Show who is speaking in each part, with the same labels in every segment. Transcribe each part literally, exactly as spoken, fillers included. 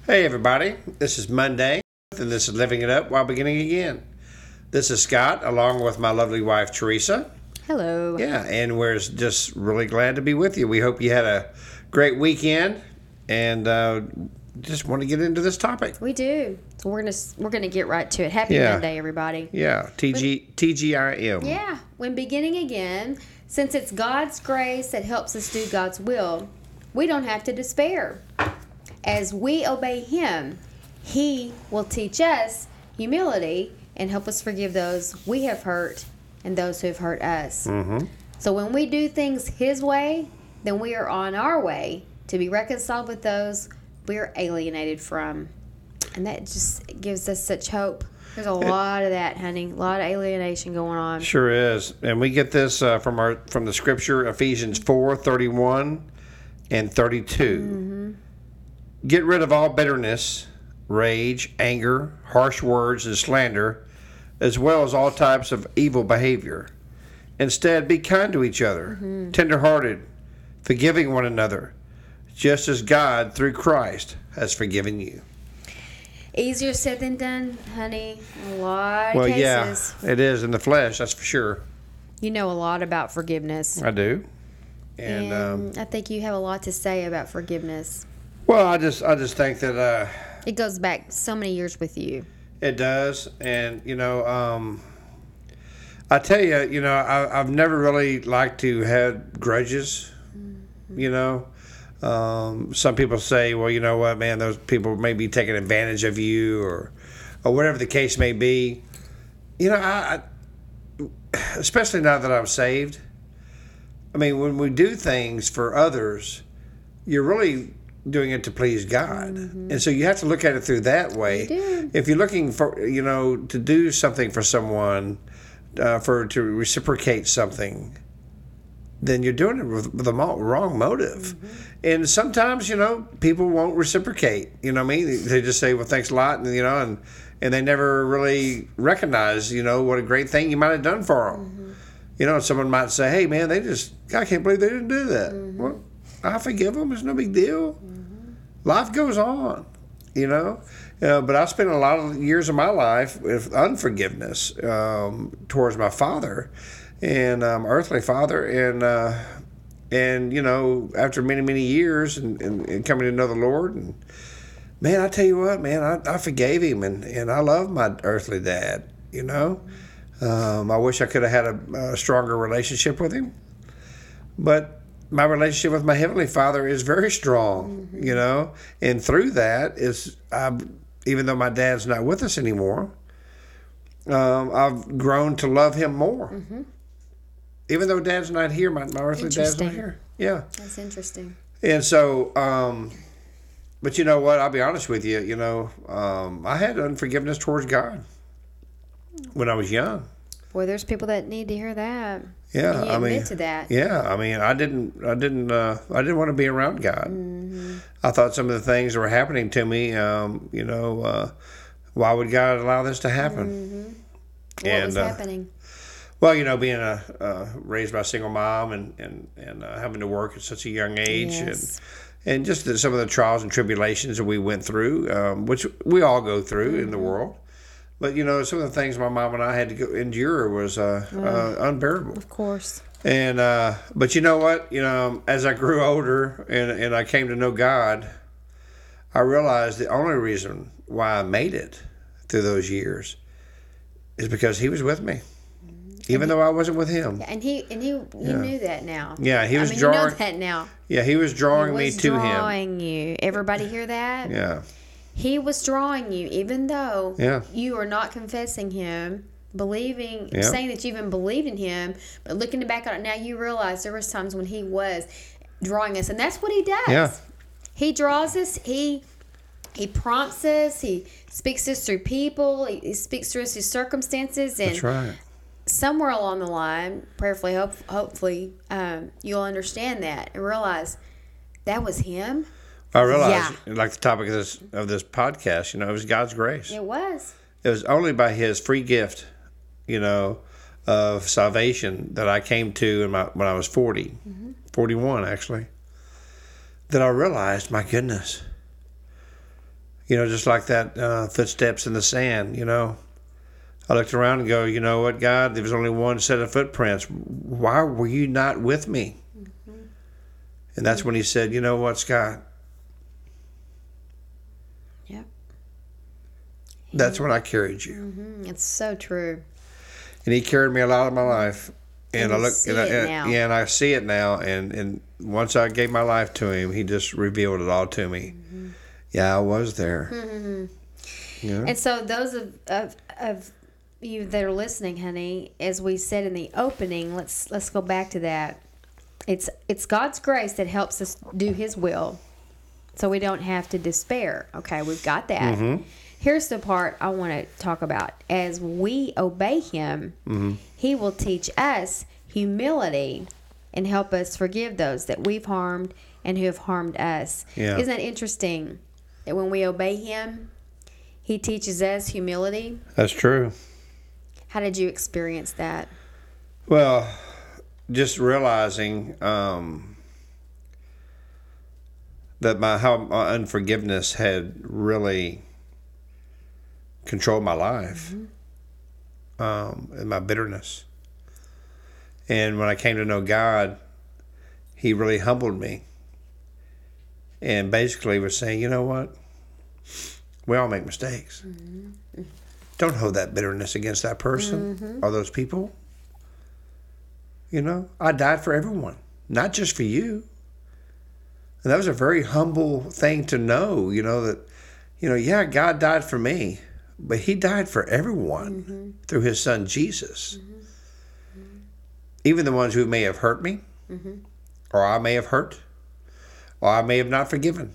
Speaker 1: Hey everybody, this is Monday, and this is Living It Up While Beginning Again. This is Scott, along with my lovely wife Teresa.
Speaker 2: Hello.
Speaker 1: Yeah, and we're just really glad to be with you. We hope you had a great weekend, and uh, just want to get into this topic.
Speaker 2: We do. So we're gonna we're gonna get right to it. Happy
Speaker 1: Yeah.
Speaker 2: Monday, everybody.
Speaker 1: Yeah, T G, T G I M.
Speaker 2: Yeah. When beginning again, since it's God's grace that helps us do God's will, we don't have to despair. As we obey Him, He will teach us humility and help us forgive those we have hurt and those who have hurt us.
Speaker 1: Mm-hmm.
Speaker 2: So when we do things His way, then we are on our way to be reconciled with those we are alienated from. And that just gives us such hope. There's a lot of that, honey. A lot of alienation going on.
Speaker 1: Sure is. And we get this uh, from our from the scripture, Ephesians four thirty-one and thirty-two.
Speaker 2: Mm-hmm.
Speaker 1: Get rid of all bitterness, rage, anger, harsh words, and slander, as well as all types of evil behavior. Instead, be kind to each other, mm-hmm. tenderhearted, forgiving one another, just as God, through Christ, has forgiven you.
Speaker 2: Easier said than done, honey. A lot of
Speaker 1: well,
Speaker 2: cases.
Speaker 1: yeah, it is in the flesh, that's for sure.
Speaker 2: You know a lot about forgiveness.
Speaker 1: I do.
Speaker 2: And,
Speaker 1: and um,
Speaker 2: I think you have a lot to say about forgiveness.
Speaker 1: Well, I just I just think that... Uh,
Speaker 2: it goes back so many years with you.
Speaker 1: It does. And, you know, um, I tell you, you know, I, I've never really liked to have grudges, mm-hmm. you know. Um, some people say, well, you know what, man, those people may be taking advantage of you or or whatever the case may be. You know, I, I especially now that I'm saved, I mean, when we do things for others, you're really doing it to please God. Mm-hmm. And so you have to look at it through that way.
Speaker 2: You do.
Speaker 1: If you're looking for, you know, to do something for someone, uh, for to reciprocate something, then you're doing it with, with the wrong motive. Mm-hmm. And sometimes, you know, people won't reciprocate. You know what I mean? They just say, well, thanks a lot, and, you know, and, and they never really recognize, you know, what a great thing you might have done for them. Mm-hmm. You know, someone might say, hey, man, they just, I can't believe they didn't do that. Mm-hmm. Well, I forgive them. It's no big deal. Mm-hmm. Life goes on, you know. Uh, but I spent a lot of years of my life with unforgiveness um, towards my father and um, earthly father. And, uh, and you know, after many, many years and, and, and coming to know the Lord, and man, I tell you what, man, I, I forgave him. And, and I love my earthly dad, you know. Um, I wish I could have had a, a stronger relationship with him. But my relationship with my Heavenly Father is very strong, mm-hmm. you know, and through that is, I've, even though my dad's not with us anymore, um, I've grown to love him more. Mm-hmm. Even though dad's not here, my, my earthly dad's not here. Yeah.
Speaker 2: That's interesting.
Speaker 1: And so, um, but you know what, I'll be honest with you, you know, um, I had unforgiveness towards God when I was young.
Speaker 2: Boy, there's people that need to hear that.
Speaker 1: Yeah,
Speaker 2: and you
Speaker 1: I
Speaker 2: admit
Speaker 1: mean,
Speaker 2: to that.
Speaker 1: Yeah, I mean, I didn't, I didn't, uh, I didn't want to be around God. Mm-hmm. I thought some of the things that were happening to me, um, you know, uh, why would God allow this to happen?
Speaker 2: Mm-hmm. What
Speaker 1: and,
Speaker 2: was
Speaker 1: uh,
Speaker 2: happening?
Speaker 1: Well, you know, being a uh, raised by a single mom and and and uh, having to work at such a young age,
Speaker 2: yes.
Speaker 1: and and just the, some of the trials and tribulations that we went through, um, which we all go through mm-hmm. in the world. But, you know, some of the things my mom and I had to go endure was uh, oh, uh, unbearable.
Speaker 2: Of course.
Speaker 1: And, uh, but you know what? You know, as I grew older and, and I came to know God, I realized the only reason why I made it through those years is because He was with me. Even
Speaker 2: he,
Speaker 1: though I wasn't with Him.
Speaker 2: And he and he, he
Speaker 1: yeah.
Speaker 2: knew that now.
Speaker 1: Yeah, He was
Speaker 2: I mean,
Speaker 1: drawing.
Speaker 2: You know that now.
Speaker 1: Yeah, He was drawing
Speaker 2: he was
Speaker 1: me to
Speaker 2: drawing
Speaker 1: Him.
Speaker 2: drawing you. Everybody hear that?
Speaker 1: Yeah.
Speaker 2: He was drawing you, even though
Speaker 1: yeah.
Speaker 2: you are not confessing Him, believing,
Speaker 1: yeah.
Speaker 2: saying that you even believed in Him, but looking back on it now, you realize there was times when He was drawing us, and that's what He does.
Speaker 1: Yeah.
Speaker 2: He draws us. He He prompts us. He speaks to us through people. He, he speaks to us through circumstances, and
Speaker 1: that's right.
Speaker 2: Somewhere along the line, prayerfully, hope, hopefully, um, you'll understand that and realize that was Him.
Speaker 1: I realized, yeah. like the topic of this of this podcast, you know, it was God's grace.
Speaker 2: It was.
Speaker 1: It was only by His free gift, you know, of salvation that I came to in my, when I was forty, mm-hmm. forty-one actually, that I realized, my goodness, You know, just like that uh, footsteps in the sand, you know. I looked around and go, you know what, God, there was only one set of footprints. Why were you not with me? Mm-hmm. And that's when he said, you know what, Scott?
Speaker 2: Yep.
Speaker 1: That's when I carried you.
Speaker 2: Mm-hmm. It's so true.
Speaker 1: And he carried me a lot of my life. And,
Speaker 2: And
Speaker 1: I
Speaker 2: you
Speaker 1: look,
Speaker 2: see
Speaker 1: and I,
Speaker 2: it
Speaker 1: and,
Speaker 2: now.
Speaker 1: yeah, and I see it now. And, and once I gave my life to him, he just revealed it all to me. Mm-hmm. Yeah, I was there.
Speaker 2: Mm-hmm.
Speaker 1: Yeah.
Speaker 2: And so those of, of of you that are listening, honey, as we said in the opening, let's let's go back to that. It's it's God's grace that helps us do His will, so we don't have to despair. Okay, we've got that.
Speaker 1: Mm-hmm.
Speaker 2: Here's the part I want to talk about. As we obey Him,
Speaker 1: Mm-hmm.
Speaker 2: He will teach us humility and help us forgive those that we've harmed and who have harmed us.
Speaker 1: Yeah.
Speaker 2: Isn't that interesting? That when we obey Him, He teaches us humility.
Speaker 1: That's true.
Speaker 2: How did you experience that?
Speaker 1: Well, just realizing um, that my how my unforgiveness had really controlled my life, mm-hmm. um, and my bitterness. And when I came to know God, He really humbled me, and basically was saying, you know what? We all make mistakes. Mm-hmm. Don't hold that bitterness against that person mm-hmm. or those people. You know, I died for everyone, not just for you. And that was a very humble thing to know, you know, that, you know, yeah, God died for me, but He died for everyone mm-hmm. through His Son, Jesus. Mm-hmm. Even the ones who may have hurt me, mm-hmm. or I may have hurt, or I may have not forgiven.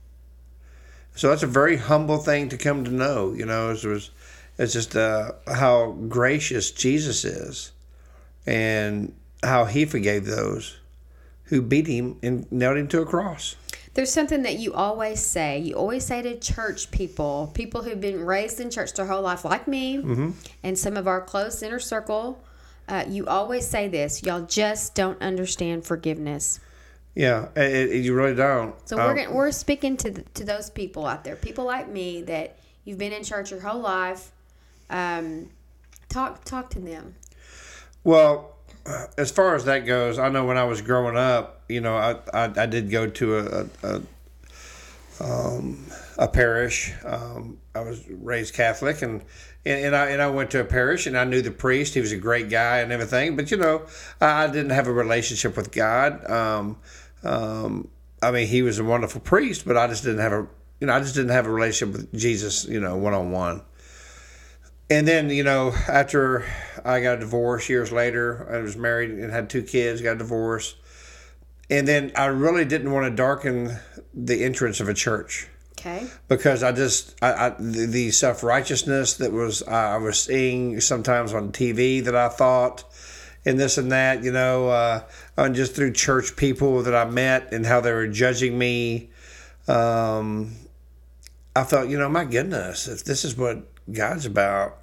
Speaker 1: So that's a very humble thing to come to know, you know, it was, it's just uh, how gracious Jesus is and how He forgave those who beat Him and nailed Him to a cross.
Speaker 2: There's something that you always say. You always say to church people, people who've been raised in church their whole life, like me, mm-hmm. and some of our close inner circle, uh, you always say this, y'all just don't understand forgiveness.
Speaker 1: Yeah, it, it, you really don't.
Speaker 2: So we're gonna, we're speaking to the, to those people out there, people like me that you've been in church your whole life. Um, talk talk to them.
Speaker 1: Well, uh, as far as that goes, I know when I was growing up, you know, I I, I did go to a a, a, um, a parish. Um, I was raised Catholic, and. And, and I and I went to a parish, and I knew the priest. He was a great guy and everything. But, you know, I, I didn't have a relationship with God. Um, um, I mean, he was a wonderful priest, but I just didn't have a, you know, I just didn't have a relationship with Jesus, you know, one-on-one. And then, you know, after I got a divorce years later, I was married and had two kids, got a divorce. And then I really didn't want to darken the entrance of a church.
Speaker 2: Okay.
Speaker 1: Because I just I, I the, the self-righteousness that was I was seeing sometimes on T V that I thought, and this and that, you know, uh, and just through church people that I met and how they were judging me, um, I thought, you know, my goodness, if this is what God's about,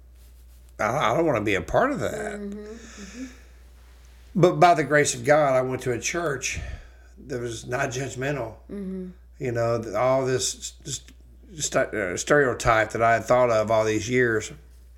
Speaker 1: I, I don't want to be a part of that. Mm-hmm, mm-hmm. But by the grace of God, I went to a church that was not judgmental. Mm-hmm. You know, all this stereotype that I had thought of all these years.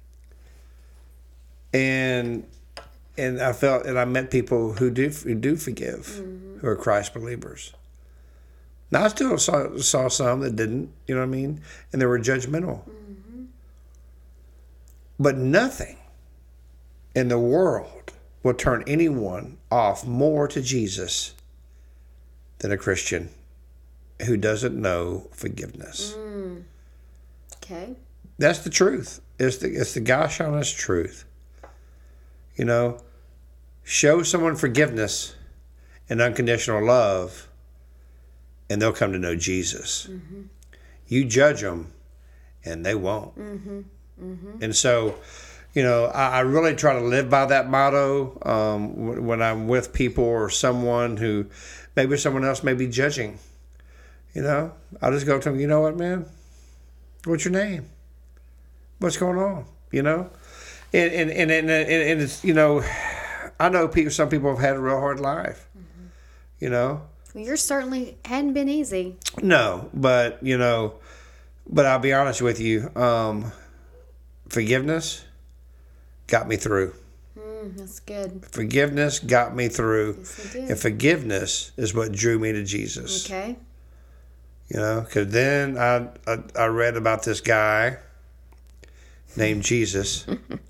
Speaker 1: And and I felt, and I met people who do who do forgive, mm-hmm. who are Christ believers. Now, I still saw, saw some that didn't, you know what I mean? And they were judgmental. Mm-hmm. But nothing in the world will turn anyone off more to Jesus than a Christian who doesn't know forgiveness.
Speaker 2: Mm. Okay.
Speaker 1: That's the truth. It's the it's the gosh honest truth. You know, show someone forgiveness and unconditional love, and they'll come to know Jesus. Mm-hmm. You judge them, and they won't. Mm-hmm. Mm-hmm. And so, you know, I, I really try to live by that motto um, when I'm with people or someone who maybe someone else may be judging. You know, I'll just go to them, you know what, man? What's your name? What's going on? You know? And and, and, and, and it's, you know, I know people. Some people have had a real hard life, mm-hmm. you know?
Speaker 2: Well, yours certainly hadn't been easy.
Speaker 1: No, but, you know, But I'll be honest with you. Um, forgiveness got me through.
Speaker 2: Mm, that's good.
Speaker 1: Forgiveness got me through.
Speaker 2: Yes, it did.
Speaker 1: And forgiveness is what drew me to Jesus.
Speaker 2: Okay.
Speaker 1: You know, because then I, I I read about this guy named Jesus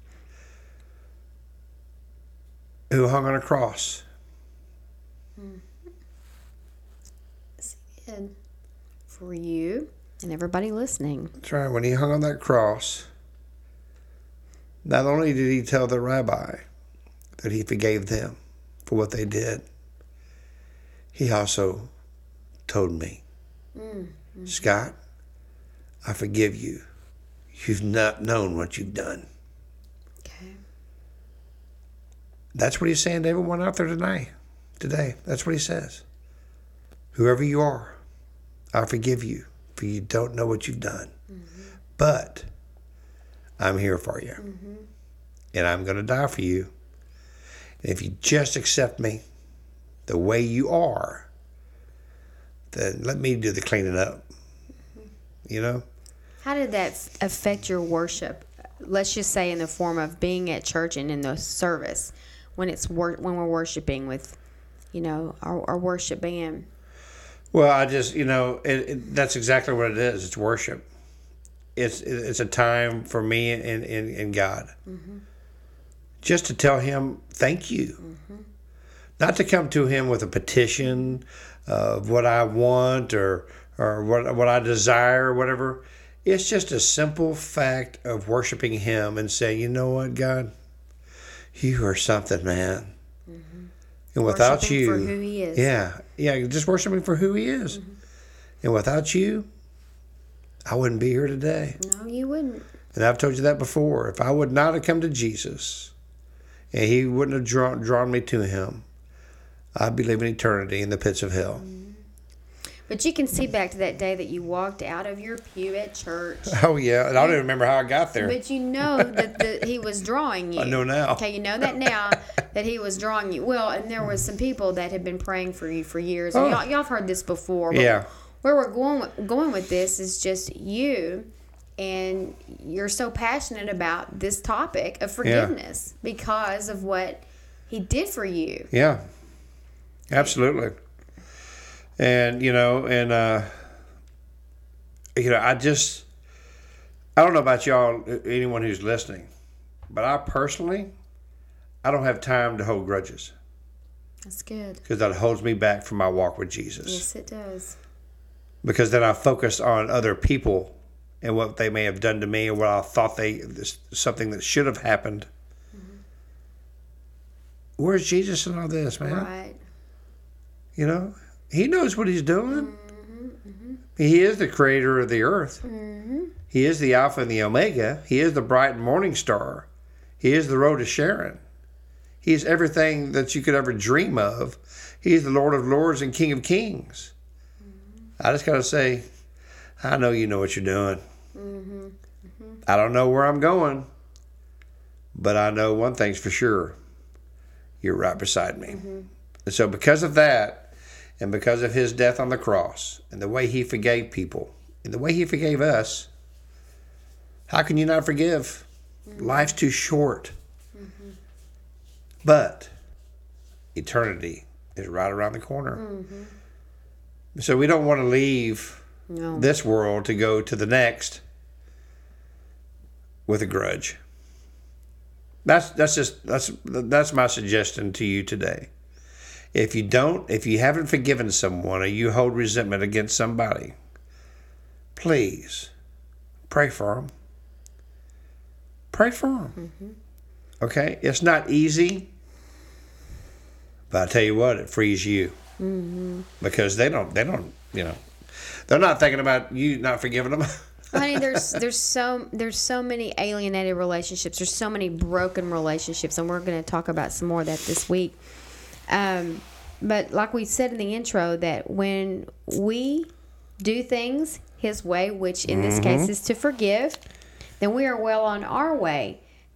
Speaker 1: who hung on a cross.
Speaker 2: Yes, he did. For you and everybody listening.
Speaker 1: That's right. When he hung on that cross, not only did he tell the rabbi that he forgave them for what they did, he also told me, mm-hmm. Scott, I forgive you. You've not known what you've done.
Speaker 2: Okay.
Speaker 1: That's what he's saying to everyone out there today. Today, that's what he says. Whoever you are, I forgive you, for you don't know what you've done. Mm-hmm. But I'm here for you. Mm-hmm. And I'm going to die for you. And if you just accept me the way you are, then let me do the cleaning up. Mm-hmm. You know?
Speaker 2: How did that f- affect your worship? Let's just say in the form of being at church and in the service, when it's wor- when we're worshiping with, you know, our, our worship band.
Speaker 1: Well, I just, you know, it, it, that's exactly what it is. It's worship. It's it's a time for me and, and, and God. Mm-hmm. Just to tell him thank you. Mm-hmm. Not to come to him with a petition of what I want or or what what I desire or whatever. It's just a simple fact of worshiping him and saying, you know what, God, you are something, man. Mm-hmm. And without
Speaker 2: Worshiping
Speaker 1: you,
Speaker 2: for who he is.
Speaker 1: Yeah, yeah, just worshiping for who he is. Mm-hmm. And without you, I wouldn't be here today.
Speaker 2: No, you wouldn't.
Speaker 1: And I've told you that before. If I would not have come to Jesus and he wouldn't have drawn, drawn me to him, I'd be living eternity in the pits of hell. Mm-hmm.
Speaker 2: But you can see back to that day that you walked out of your pew at church.
Speaker 1: Oh, yeah. And I don't even remember how I got there.
Speaker 2: But you know that the, he was drawing you.
Speaker 1: I know now.
Speaker 2: Okay, you know that now that he was drawing you. Well, and there was some people that had been praying for you for years. And
Speaker 1: Oh.
Speaker 2: y'all, y'all have heard this before. But
Speaker 1: Yeah.
Speaker 2: Where we're going with, going with this is just you, and you're so passionate about this topic of forgiveness yeah. because of what he did for you.
Speaker 1: Yeah. Absolutely. And, you know, and, uh, you know, I just, I don't know about y'all, anyone who's listening, but I personally, I don't have time to hold grudges.
Speaker 2: That's good.
Speaker 1: Because that holds me back from my walk with Jesus.
Speaker 2: Yes, it does.
Speaker 1: Because then I focus on other people and what they may have done to me or what I thought they, something that should have happened. Mm-hmm. Where's Jesus in all this, man?
Speaker 2: Right.
Speaker 1: You know? He knows what he's doing.
Speaker 2: Mm-hmm, mm-hmm.
Speaker 1: He is the creator of the earth.
Speaker 2: Mm-hmm.
Speaker 1: He is the Alpha and the Omega. He is the bright and morning star. He is the road to Sharon. He is everything that you could ever dream of. He is the Lord of Lords and King of Kings. Mm-hmm. I just got to say, I know you know what you're doing. Mm-hmm. Mm-hmm. I don't know where I'm going, but I know one thing's for sure. You're right beside me. Mm-hmm. And so because of that, and because of his death on the cross, and the way he forgave people, and the way he forgave us, how can you not forgive? Mm-hmm. Life's too short. Mm-hmm. But eternity is right around the corner. Mm-hmm. So we don't want to leave no. this world to go to the next with a grudge. That's that's just that's that's my suggestion to you today. If you don't, if you haven't forgiven someone or you hold resentment against somebody, please pray for them. Pray for them. Mm-hmm. Okay? It's not easy, but I tell you what, it frees you. Mm-hmm. Because they don't, they don't, you know, they're not thinking about you not forgiving them.
Speaker 2: Honey, there's there's so there's so many alienated relationships. There's so many broken relationships, and we're going to talk about some more of that this week. Um, but like we said in the intro, that when we do things His way, which in this mm-hmm. case is to forgive, then we are well on our way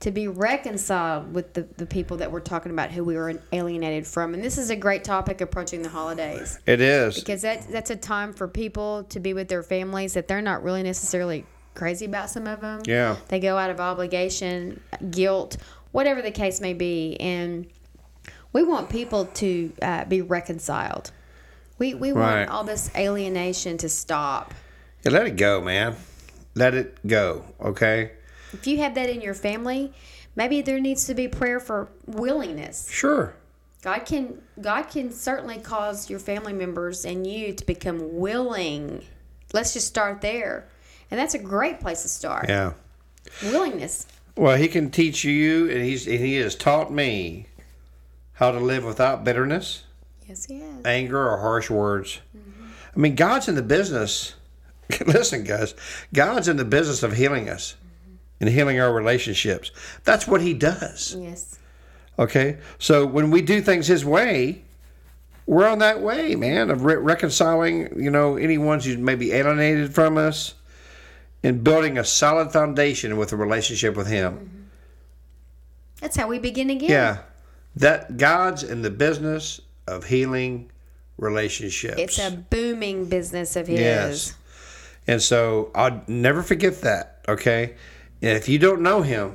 Speaker 2: to be reconciled with the, the people that we're talking about who we were alienated from. And this is a great topic approaching the holidays.
Speaker 1: It is.
Speaker 2: Because that, that's a time for people to be with their families that they're not really necessarily crazy about, some of them.
Speaker 1: Yeah.
Speaker 2: They go out of obligation, guilt, whatever the case may be. And we want people to uh, be reconciled. We, we want
Speaker 1: Right.
Speaker 2: all this alienation to stop.
Speaker 1: Yeah, let it go, man. Let it go, okay?
Speaker 2: If you have that in your family, maybe there needs to be prayer for willingness.
Speaker 1: Sure.
Speaker 2: God can God can certainly cause your family members and you to become willing. Let's just start there. And that's a great place to start.
Speaker 1: Yeah.
Speaker 2: Willingness.
Speaker 1: Well, he can teach you, and he's and he has taught me how to live without bitterness,
Speaker 2: Yes, he has.
Speaker 1: anger, or harsh words. Mm-hmm. I mean, God's in the business. Listen, guys, God's in the business of healing us mm-hmm. and healing our relationships. That's what he does.
Speaker 2: Yes.
Speaker 1: Okay? So when we do things his way, we're on that way, man, of re- reconciling, you know, any ones who may be alienated from us and building a solid foundation with a relationship with him.
Speaker 2: Mm-hmm. That's how we begin again.
Speaker 1: Yeah. That God's in the business of healing relationships.
Speaker 2: It's a booming business of his.
Speaker 1: Yes. And so I'll never forget that, okay? And if you don't know him,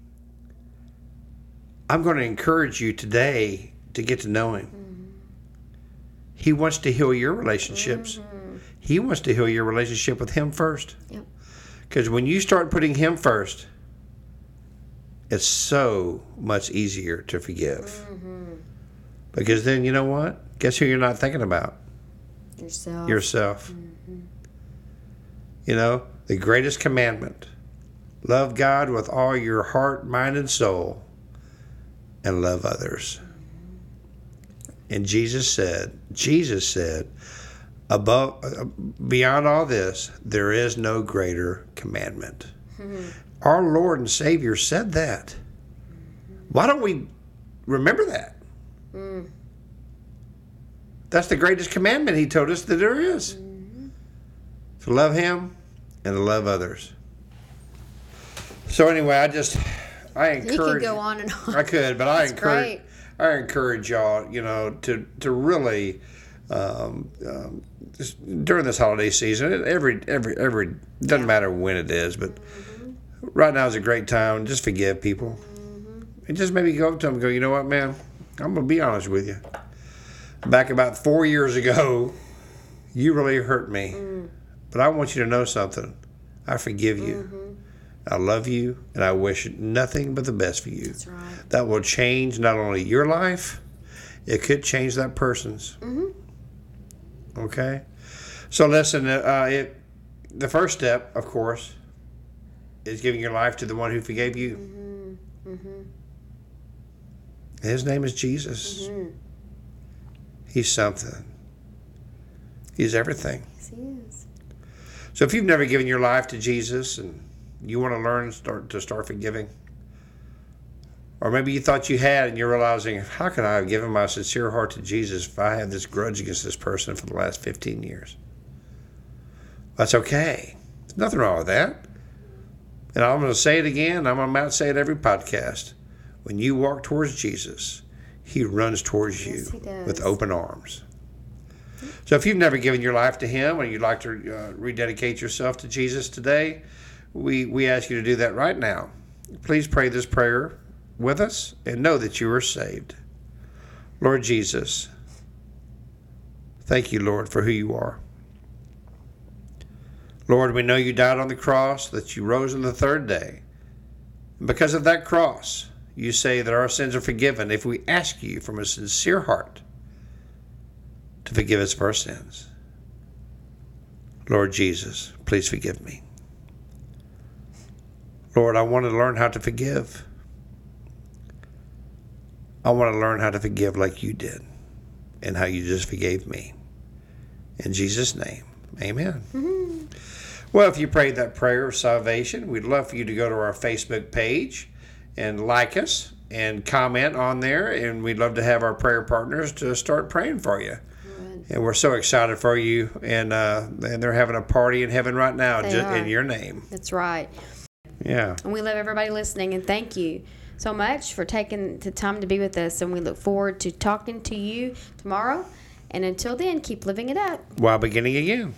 Speaker 1: I'm going to encourage you today to get to know him. Mm-hmm. He wants to heal your relationships. Mm-hmm. He wants to heal your relationship with him first.
Speaker 2: Yep.
Speaker 1: Because when you start putting him first, it's so much easier to forgive. Mm-hmm. Because then, you know what? Guess who you're not thinking about?
Speaker 2: Yourself.
Speaker 1: Yourself.
Speaker 2: Mm-hmm.
Speaker 1: You know, the greatest commandment. Love God with all your heart, mind, and soul, and love others. And Jesus said, Jesus said, above, beyond all this, there is no greater commandment. Mm-hmm. Our Lord and Savior said that. Why don't we remember that? Mm. That's the greatest commandment he told us that there is. Mm-hmm. To love him and to love others. So anyway, I just, I encourage.
Speaker 2: You could go on and on.
Speaker 1: I could, but I
Speaker 2: That's
Speaker 1: encourage.
Speaker 2: Great.
Speaker 1: I encourage y'all, you know, to to really, um, um, just during this holiday season, every every every doesn't
Speaker 2: Yeah.
Speaker 1: matter when it is, but
Speaker 2: Mm-hmm.
Speaker 1: right now is a great time. Just forgive people,
Speaker 2: Mm-hmm.
Speaker 1: and just maybe go up to them and go, you know what, man, I'm gonna be honest with you. Back about four years ago, you really hurt me, mm. but I want you to know something. I forgive you. Mm-hmm. I love you, and I wish nothing but the best for you.
Speaker 2: That's right.
Speaker 1: That will change not only your life, it could change that person's.
Speaker 2: Mm-hmm.
Speaker 1: Okay? So listen, uh, it, the first step, of course, is giving your life to the one who forgave you.
Speaker 2: Mm-hmm. Mm-hmm.
Speaker 1: His name is Jesus.
Speaker 2: Mm-hmm.
Speaker 1: He's something. He's everything.
Speaker 2: Yes, he is.
Speaker 1: So if you've never given your life to Jesus and you want to learn start to start forgiving, or maybe you thought you had and you're realizing, how can I have given my sincere heart to Jesus if I have this grudge against this person for the last fifteen years? That's okay. There's nothing wrong with that. And I'm going to say it again. I'm about to say it every podcast. When you walk towards Jesus, he runs towards
Speaker 2: Yes,
Speaker 1: you
Speaker 2: he does.
Speaker 1: with open arms. So if you've never given your life to him, or you'd like to uh, rededicate yourself to Jesus today, we, we ask you to do that right now. Please pray this prayer with us and know that you are saved. Lord Jesus, thank you, Lord, for who you are. Lord, we know you died on the cross, that you rose on the third day. And because of that cross, you say that our sins are forgiven if we ask you from a sincere heart to forgive us of our sins. Lord Jesus, please forgive me. Lord, I want to learn how to forgive. I want to learn how to forgive like you did and how you just forgave me. In Jesus' name, amen. Mm-hmm. Well, if you prayed that prayer of salvation, we'd love for you to go to our Facebook page and like us and comment on there, and we'd love to have our prayer partners to start praying for you. Good. And we're so excited for you, and uh, and they're having a party in heaven right now just in your name.
Speaker 2: That's right.
Speaker 1: Yeah.
Speaker 2: And we love everybody listening. And thank you so much for taking the time to be with us. And we look forward to talking to you tomorrow. And until then, keep living it up.
Speaker 1: While beginning again.